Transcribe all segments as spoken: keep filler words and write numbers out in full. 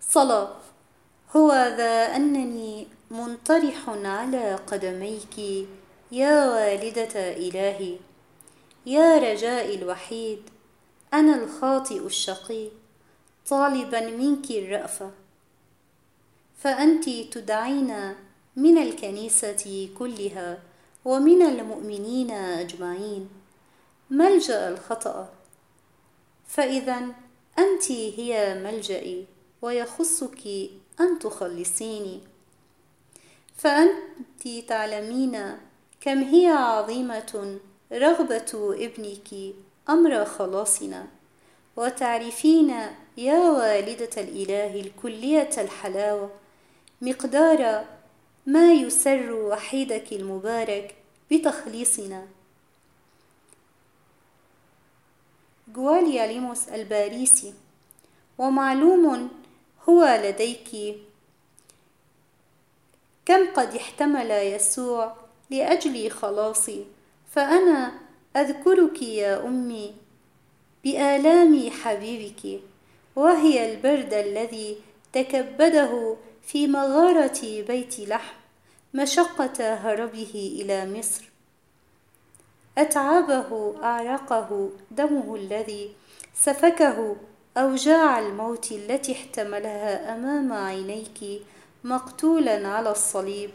صلاة. هو ذا أنني منطرح على قدميك يا والدة إلهي، يا رجائي الوحيد، أنا الخاطئ الشقي طالبا منك الرأفة، فأنت تدعين من الكنيسة كلها ومن المؤمنين أجمعين ملجأ الخطأ، فإذا أنت هي ملجئي ويخصك أن تخلصيني، فأنت تعلمين كم هي عظيمة رغبة ابنك أمر خلاصنا، وتعرفين يا والدة الإله الكلية الحلاوة مقدار ما يسر وحيدك المبارك بتخليصنا. جوالياليموس الباريسي. ومعلوم هو لديك كم قد احتمل يسوع لأجل خلاصي، فأنا أذكرك يا أمي بآلام حبيبك، وهي البرد الذي تكبده في مغارة بيت لحم مشقة هربه إلى مصر، أتعبه أعرقه دمه الذي سفكه أوجاع الموت التي احتملها أمام عينيك مقتولا على الصليب،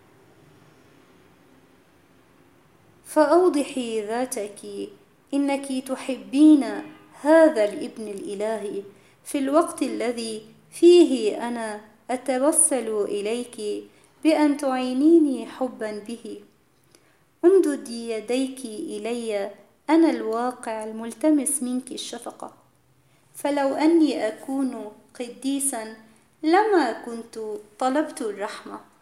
فأوضحي ذاتك إنك تحبين هذا الابن الإلهي في الوقت الذي فيه أنا أتوسل إليك بأن تعينيني حبا به. امددي يديك إلي، أنا الواقع الملتمس منك الشفقة، فلو أني أكون قديسا لما كنت طلبت الرحمة.